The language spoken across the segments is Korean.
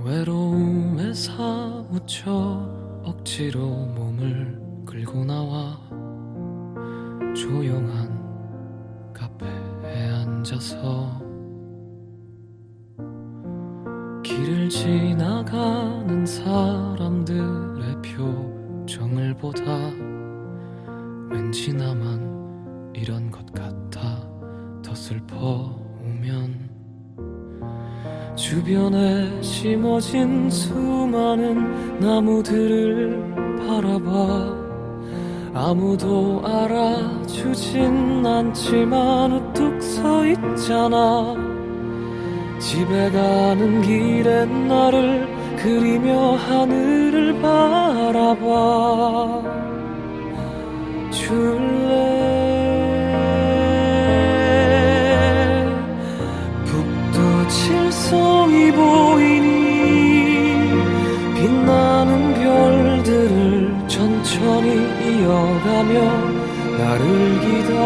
외로움에 사무쳐 억지로 몸을 끌고 나와 조용한 카페에 앉아서 길을 지나가는 사람들의 표정을 보다 왠지 나만 이런 것 같아 더 슬퍼오면 주변에 심어진 수많은 나무들을 바라봐 아무도 알아주진 않지만 우뚝 서 있잖아. 집에 가는 길에 나를 그리며 하늘을 바라봐 줄래. 북두 칠성이 보이니 빛나는 별들을 천천히 이어가며 나를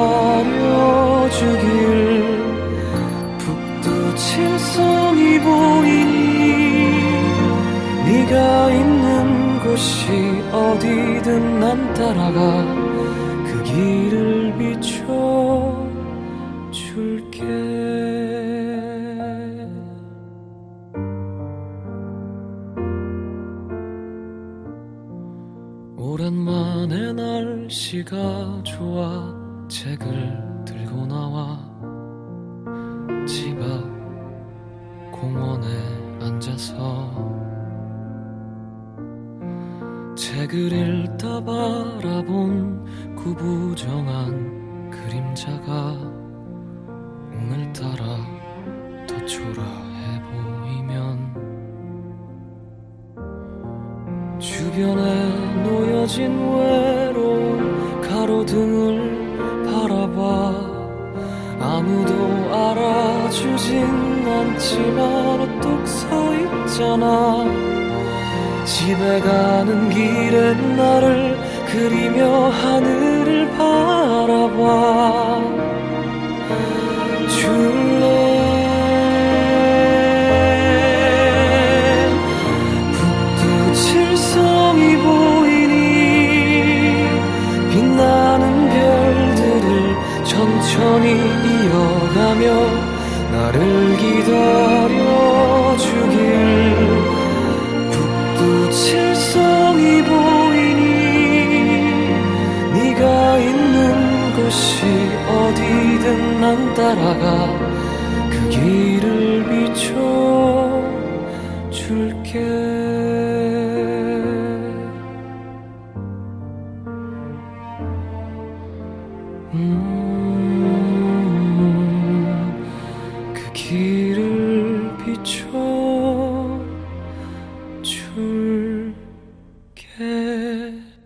기다려주길. 북두 칠성이 보이니 네가 있는 곳이 어디든 난 따라가 그 길을 비춰줄게. 오랜만에 날씨가 좋아 책을 들고 나와 집 앞 공원에 앉아서 책을 읽다 바라본 구부정한 그림자가 오늘따라 더 초라해 보이면 주변에 놓여진 외로운 가로등을 바라봐 아무도 알아주진 않지만 우뚝 서 있잖아. 집에 가는 길에 나를 그리며 하늘을 바라봐 줄래. 북두 칠성이 보이니 빛나는 별들을 천천히 이어가며 나를 기다려주길. 북두 칠성이 보이니 네가 있는 곳이 어디든 난 따라가 그 길을 비춰줄게. 그 길을 비춰줄게.